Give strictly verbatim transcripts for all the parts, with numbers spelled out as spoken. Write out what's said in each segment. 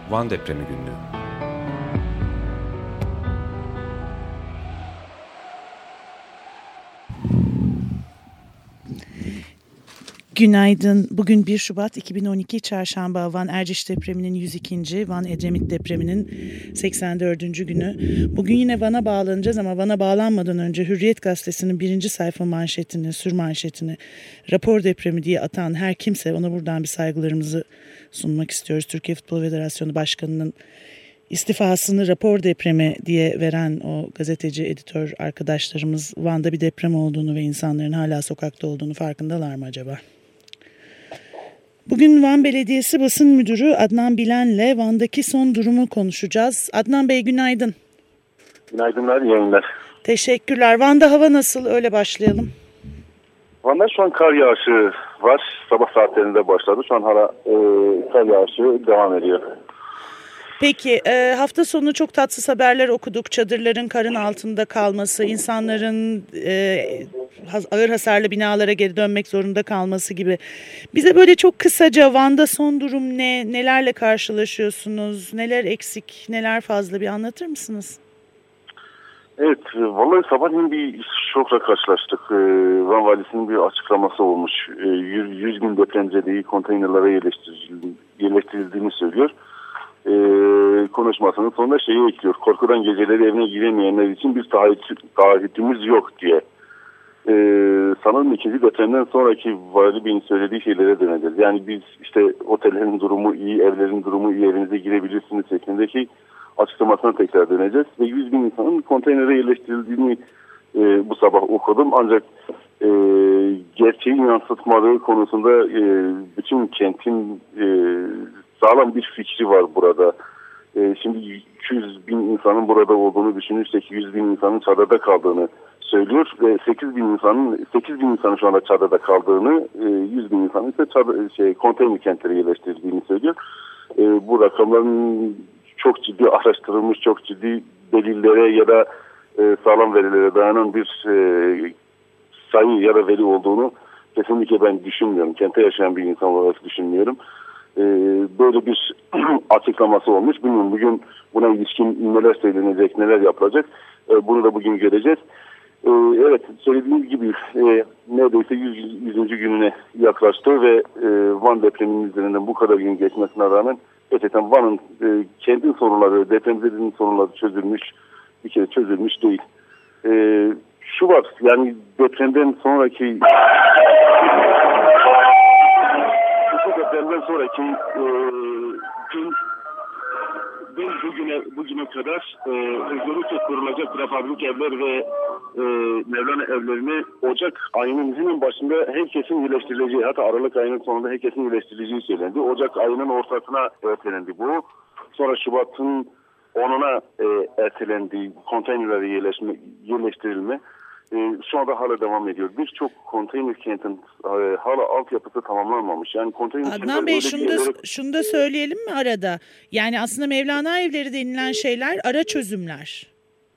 Van Depremi Günlüğü. Günaydın. Bugün bir Şubat iki bin on iki Çarşamba, Van Erciş depreminin yüz ikinci, Van Edremit depreminin seksen dördüncü günü. Bugün yine Van'a bağlanacağız ama Van'a bağlanmadan önce Hürriyet Gazetesi'nin birinci sayfa manşetini, sür manşetini rapor depremi diye atan her kimse, ona buradan bir saygılarımızı sunmak istiyoruz. Türkiye Futbol Federasyonu Başkanı'nın istifasını rapor depremi diye veren o gazeteci, editör arkadaşlarımız Van'da bir deprem olduğunu ve insanların hala sokakta olduğunu farkındalar mı acaba? Bugün Van Belediyesi Basın Müdürü Adnan Bilen'le Van'daki son durumu konuşacağız. Adnan Bey günaydın. Günaydınlar, iyi yayınlar. Teşekkürler. Van'da hava nasıl? Öyle başlayalım. Van'da şu an kar yağışı var. Sabah saatlerinde başladı. Şu an hala e, kar yağışı devam ediyor. Peki e, hafta sonu çok tatsız haberler okuduk. Çadırların karın altında kalması, insanların e, ağır hasarlı binalara geri dönmek zorunda kalması gibi. Bize böyle çok kısaca Van'da son durum ne? Nelerle karşılaşıyorsunuz? Neler eksik, neler fazla bir anlatır mısınız? Evet, vallahi sabahleyin bir şokla karşılaştık. E, Van Valisi'nin bir açıklaması olmuş. E, yüz bin depremzedeyi konteynerlara yerleştirildiğini, yerleştirildiğini söylüyor. Ee, konuşmasının sonunda şeyi ekliyor. Korkudan geceleri evine giremeyenler için bir taahhütümüz yok diye. Ee, sanırım ikinci depremden sonraki Vali Bey'in söylediği şeylere döneceğiz. Yani biz işte otellerin durumu iyi, evlerin durumu iyi, evinize girebilirsiniz şeklindeki açıklamasına tekrar döneceğiz. Ve yüz bin insanın konteynere yerleştirildiğini e, bu sabah okudum. Ancak e, gerçeği yansıtmadığı konusunda e, bütün kentin e, sağlam bir fikri var burada. Ee, şimdi iki yüz bin insanın burada olduğunu düşünürsek yüz bin insanın çadırda kaldığını söylüyor ve sekiz bin insanın sekiz bin insanın şu anda çadırda kaldığını, yüz bin insanın ise çadır, şey, konteyner kentlere yerleştirildiğini söylüyor. Ee, bu rakamların çok ciddi araştırılmış, çok ciddi delillere ya da e, sağlam verilere dayanan bir e, sayı ya da veri olduğunu kesinlikle ben düşünmüyorum. Kente yaşayan bir insan olarak düşünmüyorum. Böyle bir açıklaması olmuş. Bilmiyorum bugün buna ilişkin neler söylenecek, neler yapılacak. Bunu da bugün göreceğiz. Evet, söylediğimiz gibi neredeyse yüzüncü gününe yaklaştı ve Van depreminin üzerinden bu kadar gün geçmesine rağmen gerçekten Van'ın kendi sorunları, depremzedenin sorunları çözülmüş, bir kere çözülmüş değil. Şu var, yani depremden sonraki depremden sonraki e, gün ben bugüne bugüne kadar e, özellikle kurulacak prefabrik evler ve e, Mevlana evlerini Ocak ayının hemen başında herkesin yerleştirileceği, hatta Aralık ayının sonunda herkesin yerleştirileceği söylendi. Ocak ayının ortasına ertelendi bu. Sonra Şubat'ın onuna e, ertelendi konteynerlere yerleşme, yerleştirilme. Ee, şu anda hala devam ediyor. Birçok konteyner kentin e, hala altyapısı tamamlanmamış. Yani konteyner Adnan Bey şunu da, yerlere... şunu da söyleyelim mi arada? Yani aslında Mevlana evleri denilen şeyler ara çözümler.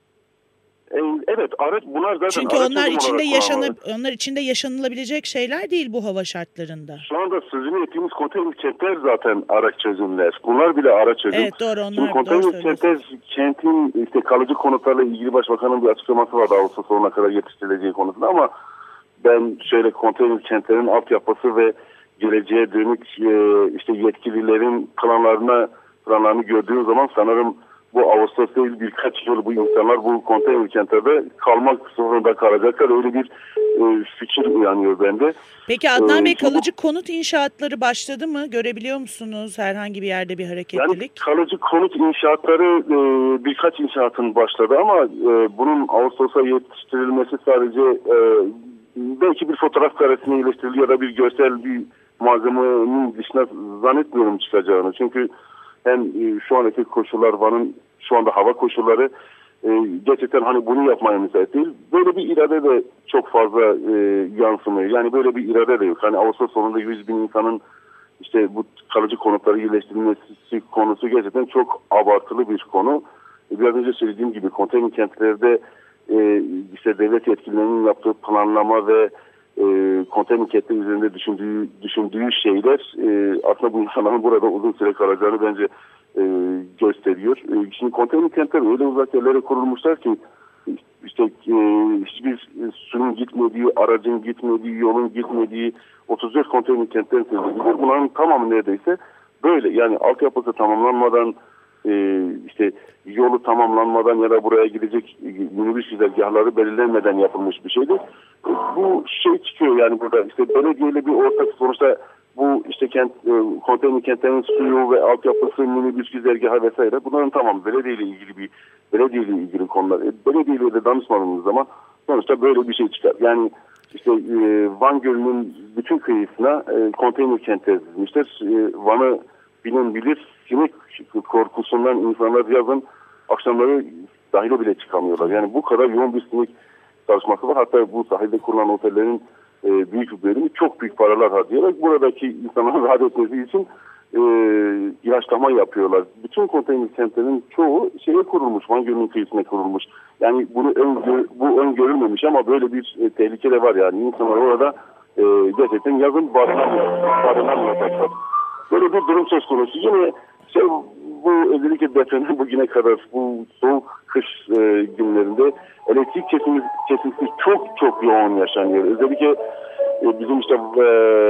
Ee, evet, ara, bunlar zaten çünkü onlar içinde yaşanıp onlar içinde yaşanılabilecek şeyler değil bu hava şartlarında. Şu anda sözünü ettiğimiz konteyner kentler zaten ara çözümler. Bunlar bile ara çözüm. Evet, doğru, onlar. Şimdi konteyner kentler kentin işte kalıcı konutlarla ilgili Başbakanın bir açıklaması vardı Ağustos sonuna kadar yetiştirileceği konusunda ama ben şöyle konteyner kentlerin altyapısı ve geleceğe dönük e, işte yetkililerin planlarına planlarını gördüğüm zaman sanırım bu Ağustos değil birkaç yıl bu insanlar bu konteyner kentlerde kalmak zorunda kalacaklar. Öyle bir e, fikir uyanıyor bende. Peki Adnan ee, Bey kalıcı bu, konut inşaatları başladı mı? Görebiliyor musunuz herhangi bir yerde bir hareketlilik? Yani kalıcı konut inşaatları e, birkaç inşaatın başladı ama e, bunun Ağustos'a yetiştirilmesi sadece e, belki bir fotoğraf karesine yerleştiriliyor ya da bir görsel bir malzemenin dışına zannetmiyorum çıkacağını. Çünkü hem e, şu andaki koşullar Van'ın şu anda hava koşulları e, gerçekten hani bunu yapmaya müsait değil. Böyle bir irade de çok fazla e, yansımıyor. Yani böyle bir irade de yok. Hani Ağustos sonunda yüz bin insanın işte bu kalıcı konutları yerleştirilmesi konusu gerçekten çok abartılı bir konu. Biraz önce söylediğim gibi konteyner kentlerde e, işte devlet yetkililerinin yaptığı planlama ve e, konteyner kentler üzerinde düşündüğü, düşündüğü şeyler e, aslında bu insanların burada uzun süre kalacağını bence e, gösteriyor. E, şimdi konteyner kentler öyle uzak yerlere kurulmuşlar ki işte e, hiçbir suyun gitmediği, aracın gitmediği, yolun gitmediği otuz dört konteyner kentlerin sözü. Bunların tamamı neredeyse böyle. Yani altyapısı tamamlanmadan, e, işte yolu tamamlanmadan ya da buraya gidecek minibüs güzergahları belirlenmeden yapılmış bir şeydi. E, bu şey çıkıyor yani burada işte belediyeyle bir ortak sonuçta bu işte kent, e, konteyner kentlerin suyu ve altyapısı, minibüs güzergahı vesaire bunların tamam belediyeyle ilgili bir belediyeyle ilgili konular. E, belediyeyle de danışmadığımız zaman sonuçta böyle bir şey çıkar. Yani işte e, Van Gölü'nün bütün kıyısına e, konteyner kentler dizmişler. E, Van'ı bilen bilir, sinek korkusundan insanlar yazın akşamları sahile bile çıkamıyorlar. Yani bu kadar yoğun bir sinek çalışması var. Hatta bu sahilde kurulan otellerin e, büyük bir bölümü çok büyük paralar harcayarak buradaki insanların rahat etmesi için e, ilaçlama yapıyorlar. Bütün konteyner kentlerin çoğu şeye kurulmuş, Van Gölü'nün kıyısına kurulmuş. Yani bunu ön, bu öngörülmemiş ama böyle bir e, tehlike de var yani. İnsanlar orada e, gerçekten yazın barınamayacaklar. Böyle bir durum söz konusu. Yine şey, bu özellikle depremden bugüne kadar bu soğuk kış e, günlerinde elektrik kesintisi, kesintisi çok çok yoğun yaşanıyor. Özellikle e, bizim işte e,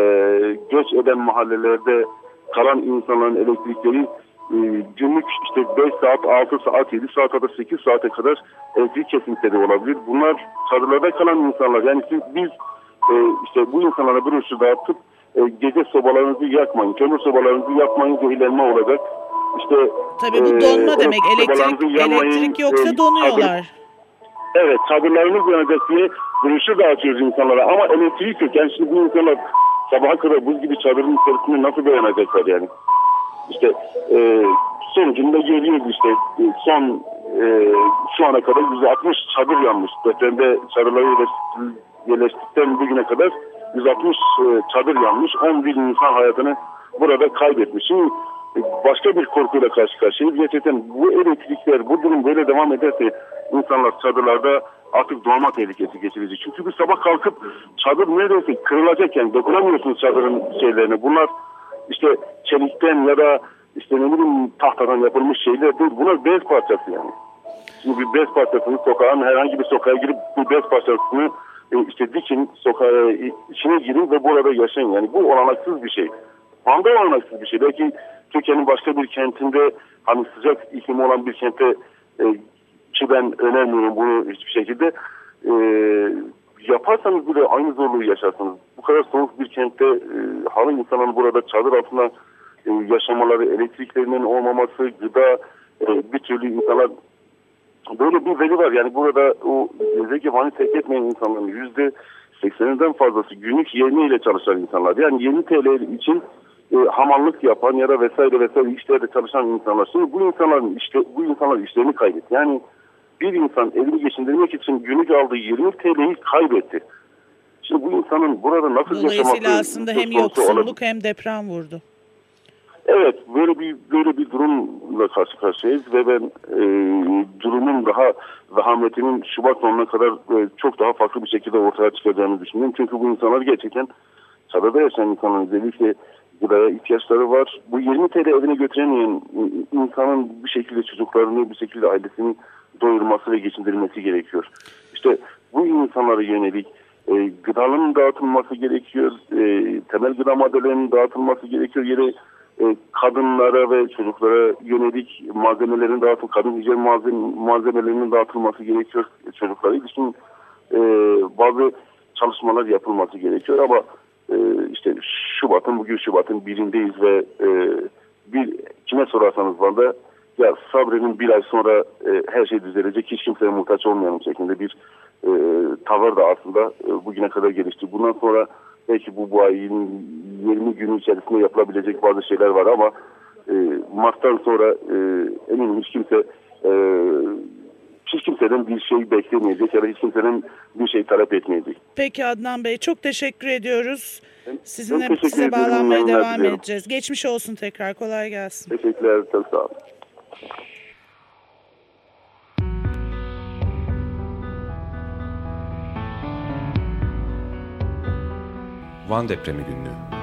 göç eden mahallelerde kalan insanların elektrikleri e, günlük işte beş saat, altı saat, yedi saat kadar sekiz saate kadar elektrik kesintileri olabilir. Bunlar çadırlarda kalan insanlar. Yani siz, biz e, işte bu insanlara bir ölçü dağıtıp e, gece sobalarınızı yakmayın, kömür sobalarınızı yakmayın, zehirlenme olacak. İşte tabii bu donma e, demek. Elektrik, elektrik yoksa e, donuyorlar. Çadır, evet, çadırlarınız yanacak diye broşür dağıtıyoruz insanlara ama elektrik yok. Yani şimdi bu insanlar sabaha kadar buz gibi çadırın içerisinde nasıl dayanacaklar yani? İşte e, sonucunda görüyoruz işte son e, şu ana kadar yüz altmış çadır yanmış. Depremde çadırları yerleştikten bugüne kadar yüz altmış e, çadır yanmış. on bin insan hayatını burada kaybetmiş. Şimdi başka bir korkuyla karşı karşıyayız. Gerçekten bu elektrikler, bu durum böyle devam ederse insanlar çadırlarda artık doğma tehlikesi geçirecek. Çünkü bir sabah kalkıp çadır neredeyse kırılacakken dokunamıyorsunuz çadırın şeylerine. Bunlar işte çelikten ya da işte ne bileyim tahtadan yapılmış şeyler değil. Bunlar bez parçası yani. Şimdi bir bez parçasını sokağın herhangi bir sokağa girip bu bez parçasını e, işte dikin sokağa içine girin ve burada yaşayın. Yani bu olanaksız bir şey. Van'da olanaksız bir şey. Belki Türkiye'nin başka bir kentinde hani sıcak iklimi olan bir kente e, ki ben önermiyorum bunu hiçbir şekilde e, yaparsanız bile aynı zorluğu yaşarsınız. Bu kadar soğuk bir kentte e, halı insanların burada çadır altında e, yaşamaları, elektriklerinin olmaması, gıda e, bir türlü insanlar böyle bir veri var. Yani burada o özellikle Van'ı terk etmeyen insanların yüzde sekseninden fazlası günlük yemeğiyle çalışan insanlar. Yani yirmi TL için e, hamallık yapan ya da vesaire vesaire işlerde çalışan insanlar. Şimdi bu insanların işte bu insanlar işlerini kaybetti. Yani bir insan evini geçindirmek için günlük aldığı yirmi TL'yi kaybetti. Şimdi bu insanın burada nasıl yaşaması... Dolayısıyla aslında hem yoksulluk hem deprem vurdu. Evet, böyle bir böyle bir durumla karşı karşıyayız ve ben e, durumun daha vehametinin Şubat sonuna kadar e, çok daha farklı bir şekilde ortaya çıkacağını düşünüyorum. Çünkü bu insanlar gerçekten çadırda yaşayan insanların özellikle gıdaya ihtiyaçları var. Bu yirmi TL evine götüremeyen insanın bir şekilde çocuklarını, bir şekilde ailesini doyurması ve geçindirilmesi gerekiyor. İşte bu insanlara yönelik e, gıdanın dağıtılması gerekiyor, e, temel gıda maddelerinin dağıtılması gerekiyor. Yere e, kadınlara ve çocuklara yönelik malzemelerin dağıtıl, kadın hijyen malzeme, malzemelerinin dağıtılması gerekiyor. Çocuklara ilişkin e, bazı çalışmalar yapılması gerekiyor ama e, işte Şubat'ın bugün Şubat'ın birindeyiz ve e, bir kime sorarsanız Van'da ya sabredin bir ay sonra e, her şey düzelecek, hiç kimseye muhtaç olmayalım şeklinde bir e, tavır da aslında e, bugüne kadar gelişti. Bundan sonra belki bu, bu ayın yirmi günü içerisinde yapılabilecek bazı şeyler var ama e, Mart'tan sonra e, eminim hiç kimse e, hiç kimseden bir şey beklemeyecek ya da hiç kimseden bir şey talep etmeyecek. Peki Adnan Bey, çok teşekkür ediyoruz. Sizinle teşekkür size bağlanmaya devam diliyorum. edeceğiz. Geçmiş olsun tekrar, kolay gelsin. Teşekkürler, çok sağ olun. Van Depremi Günlüğü.